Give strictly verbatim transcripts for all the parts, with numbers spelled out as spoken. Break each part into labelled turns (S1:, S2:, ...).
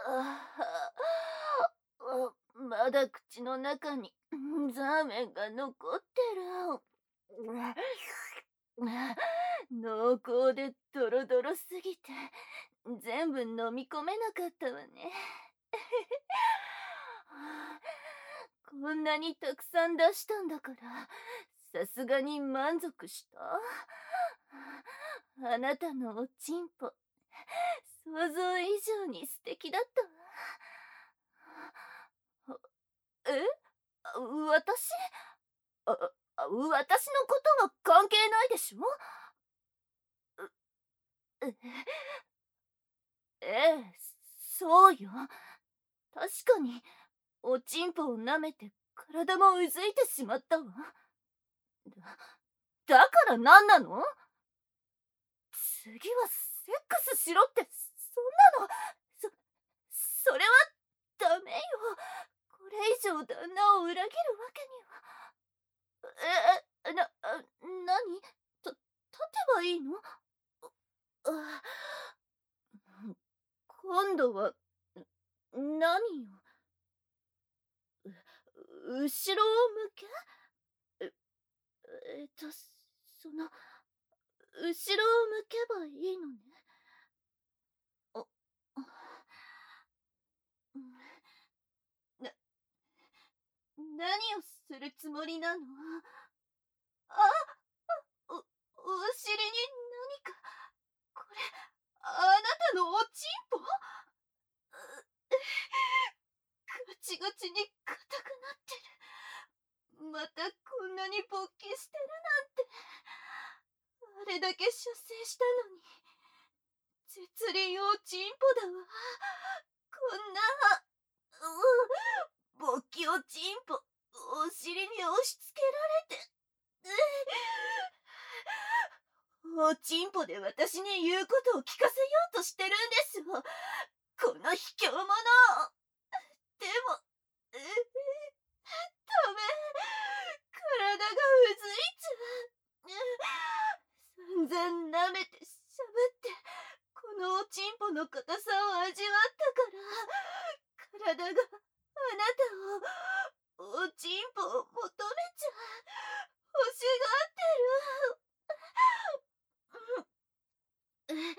S1: ああ、まだ口の中にザーメンが残ってる。濃厚でドロドロすぎて全部飲み込めなかったわね。こんなにたくさん出したんだから、さすがに満足した？あなたのおちんぽ、想像以上に素敵だったわ。え？私？あ、あ私のことは関係ないでしょ？えええ、そうよ。確かに、おちんぽを舐めて体もうずいてしまったわ。だ、だから何なの？次はセックスしろって、そんなの、そ、それはダメよ。これ以上旦那を裏切るわけには。え、え、な、なに？た、立てばいいの？あ、今度は、何よ。う、後ろを向け？え、えっと、その、後ろを向けばいいのね。あ、な、何をするつもりなの？あ、お、お尻に何か、これ、あなたのおちんぽ？ガチガチに硬くなってる。またこんなに勃起してるなんて。あれだけ射精したのに。絶倫おちんぽだわ。こんな、う、勃起おちんぽ、お尻に押し付けられて。おちんぽで私に言うことを聞かせようとしてるんですよ。この卑怯者。でも、ダメ。体がうずいちゃう。散々舐めてしゃぶって、このおちんぽの硬さを味わったから、体があなたを、おちんぽを求めちゃう。欲しがってる。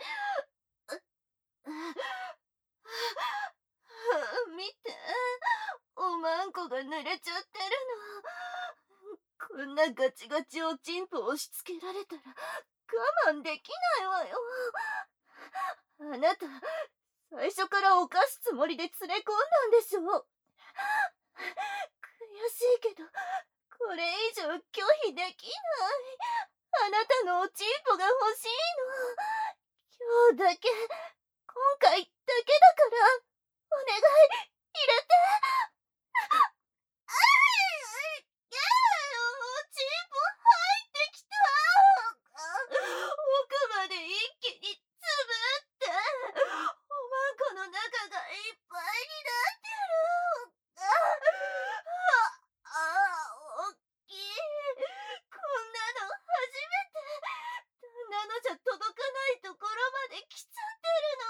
S1: 見て、おまんこが濡れちゃってるの。こんなガチガチおちんぽ押し付けられたら我慢できないわよ。あなた、最初から犯すつもりで連れ込んだんでしょ。悔しいけど、これ以上拒否できない。あなたのおちんぽが欲しいの。今日だけ、今回だけだから、お願い、入れて。あい、やおちんぽ入ってきた。奥まで一気につぶって、おまんこの中がいっぱいになってる。ああ、おっきい。こんなの初めて。旦那のじゃ届かないところまで来ちゃってる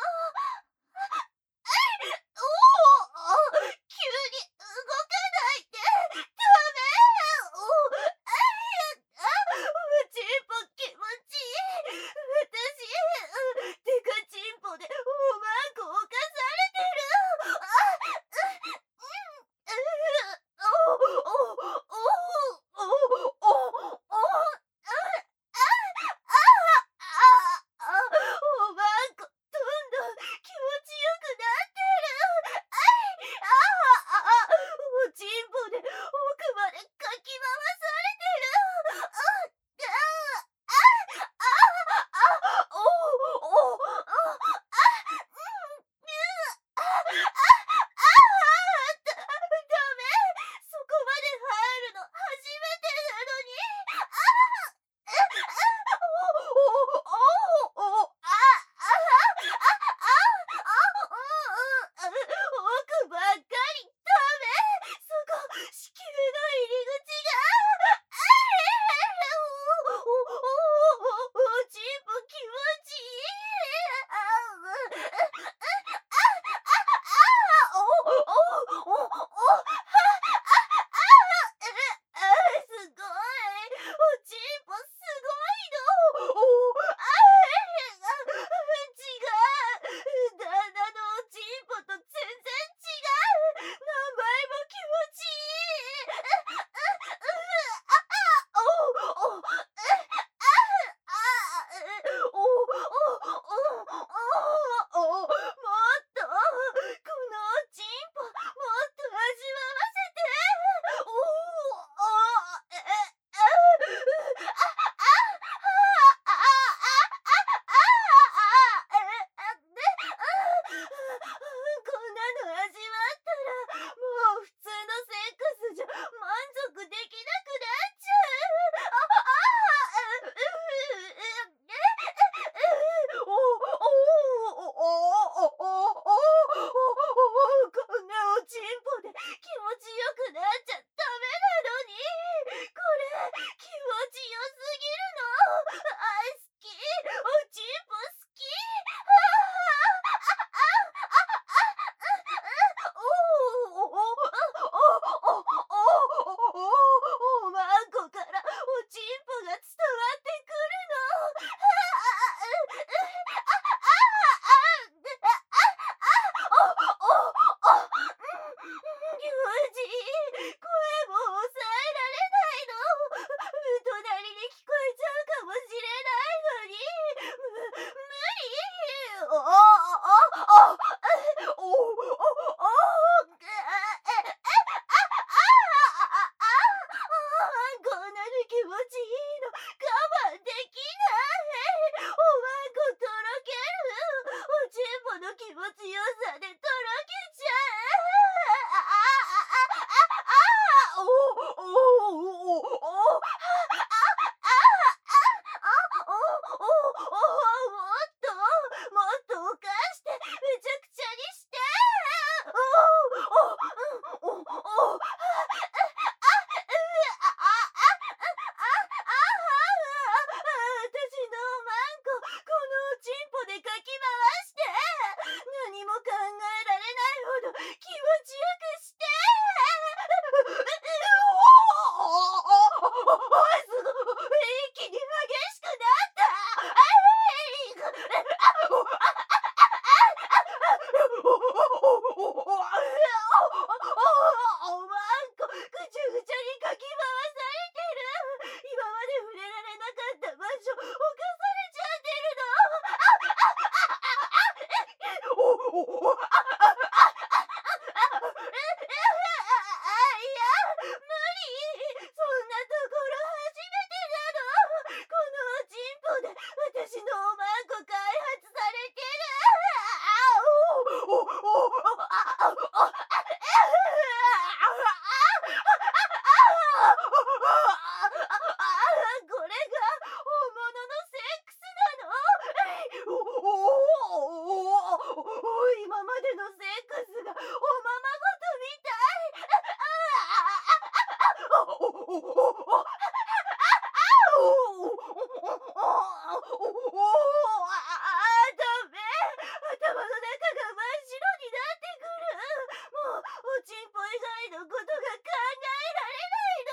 S1: おおおおこんなに気持ちいいの我慢できない。おまんことろける。おちんぽの気持ちよさでとろけちゃう。おおおおおおおもっともっとおかしてめちゃくちゃにして。おおおおお私のおまんこ、このおちんぽでかき回して、何も考えられないほど気持ちよくして。おおすごい一気に激しくなった。あいおまんこぐちゃぐちゃにかき回されてる。今まで触れられなかった場所侵されちゃってるの。おおおいや無理。そんなところ初めてなの。このおちんぽで私のおまんこ開発されてる。おおおおこれが本物のセックスなの。おお今までのセックスがおままごとみたい。ダメ。頭の中が真っ白になってくる。もうおちんぽ以外のことが考えられない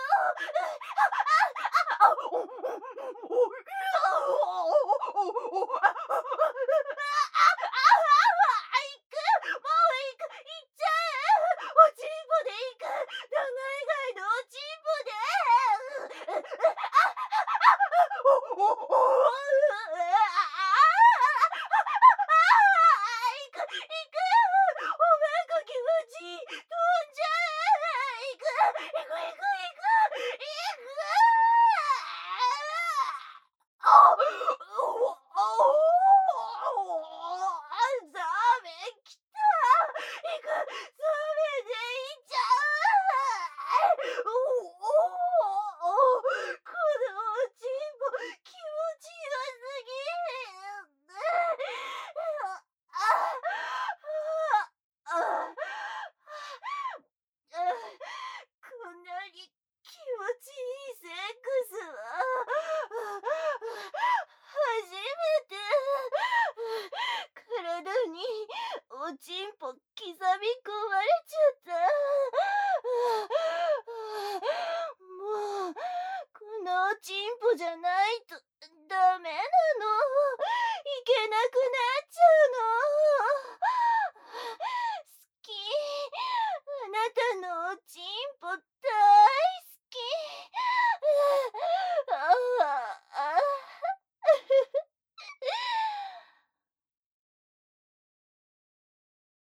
S1: こんなに気持ちいいセックスは初めて。体におちんぽ刻み込まれちゃった。もうこのおちんぽじゃないとダメな